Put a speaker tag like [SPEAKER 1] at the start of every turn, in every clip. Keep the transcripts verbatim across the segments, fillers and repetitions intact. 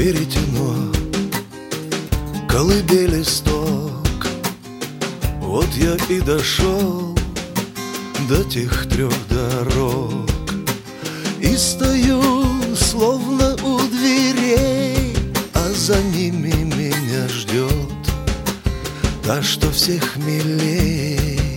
[SPEAKER 1] веретено, колыбели сток. Вот я и дошел до тех трех дорог, и стою, словно у дверей, а за ними меня ждет та, что всех милей.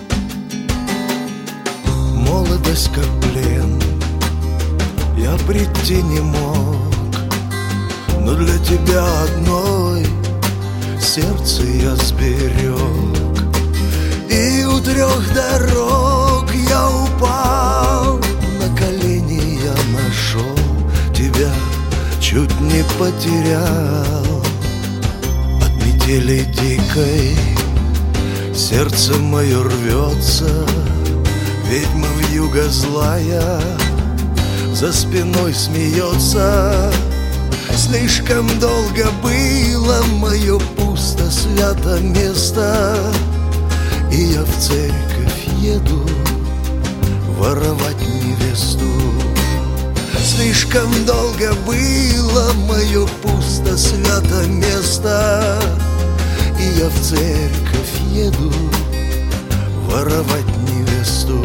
[SPEAKER 1] Молодость как плен, я прийти не мог, но для тебя одной сердце я сберег. И у трех дорог я упал, на колени я нашел тебя, чуть не потерял. От метели дикой сердце мое рвется, ведьма вьюга злая за спиной смеется. Слишком долго было мое пусто свято место, и я в церковь еду воровать невесту. Слишком долго было мое пусто свято место, и я в церковь еду воровать невесту.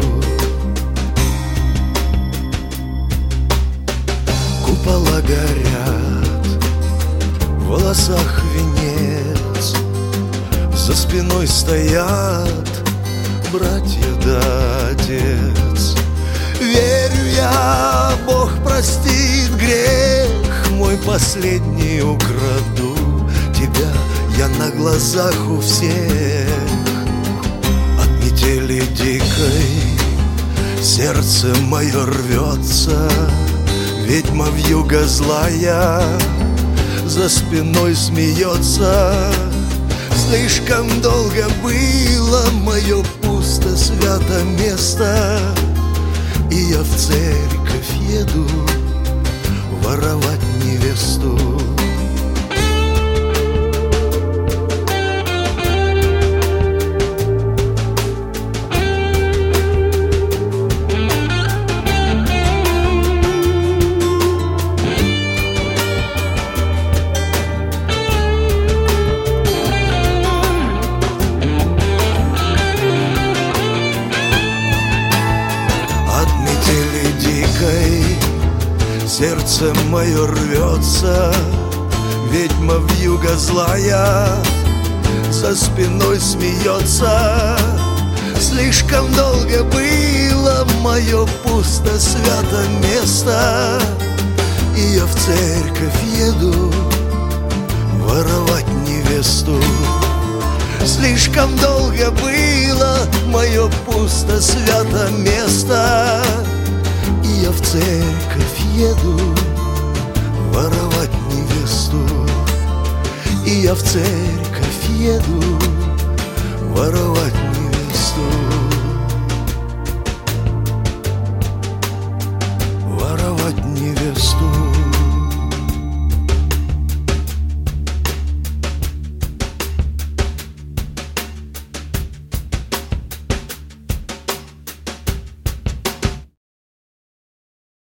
[SPEAKER 1] Купола горят, в волосах венец, за спиной стоят братья да отец. Верю я, Бог простит грех мой последний, украду тебя я на глазах у всех. От метели дикой сердце мое рвется, ведьма вьюга злая за спиной смеется. Слишком долго было мое пусто свято место, и я в церковь еду воровать невесту. Сердце мое рвется, ведьма вьюга злая за спиной смеется. Слишком долго было мое пусто свято место, и я в церковь еду воровать невесту. Слишком долго было мое пусто свято место, и я в церковь еду воровать невесту. И я в церковь еду воровать невесту.